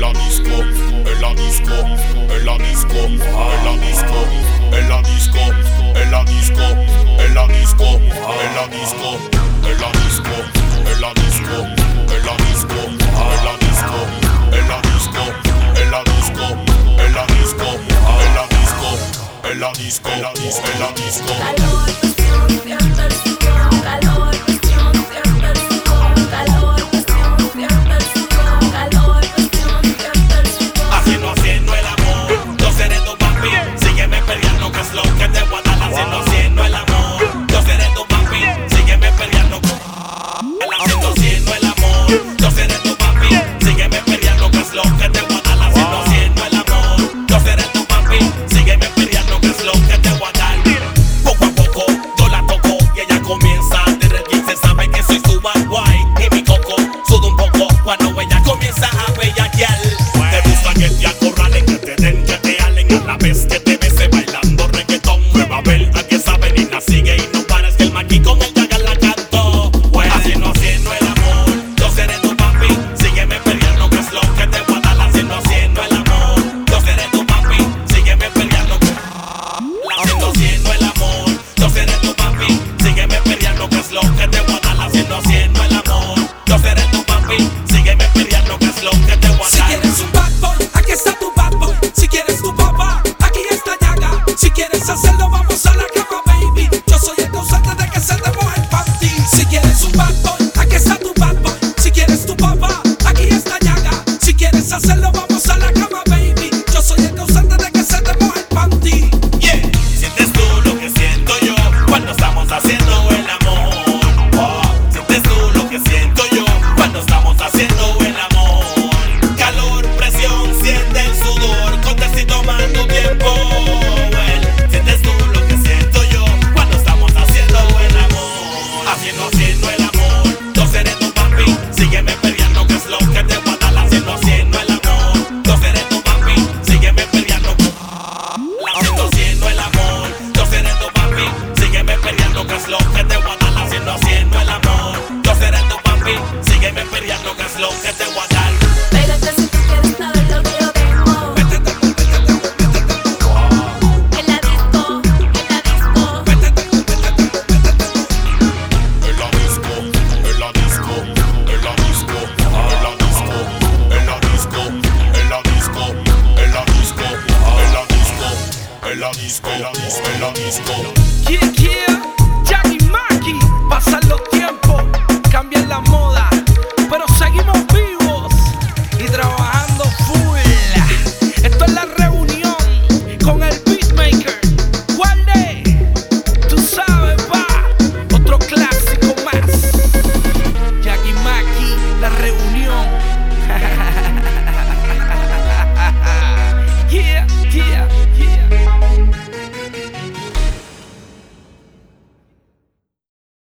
la disco, en la disco, en la disco, en la disco, en la disco, en la disco, en la disco, en la disco, en la disco, en la disco, en la disco, en la disco, en la disco, en la disco, en la disco, en la disco, en la disco, en la disco, en la disco.